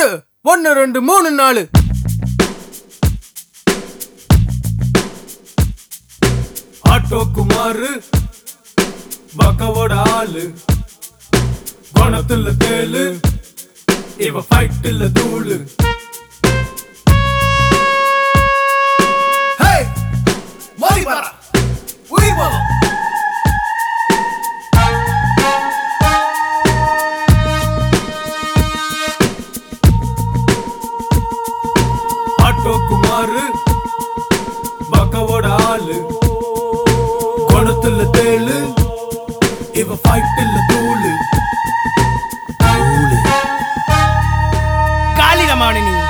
போடு 1 2 3 4 ஆட்டோ குமார் பக்கவோட ஆளு குணத்துல தேளு இவ ஃபைட்டில் தூளு மோதி பாரா உயிர் போதும் ஆட்டோ குமார் பக்கவோட ஆளு குணத்துல தேளு இவ ஃபைட்டில் தூளு காளிகமானி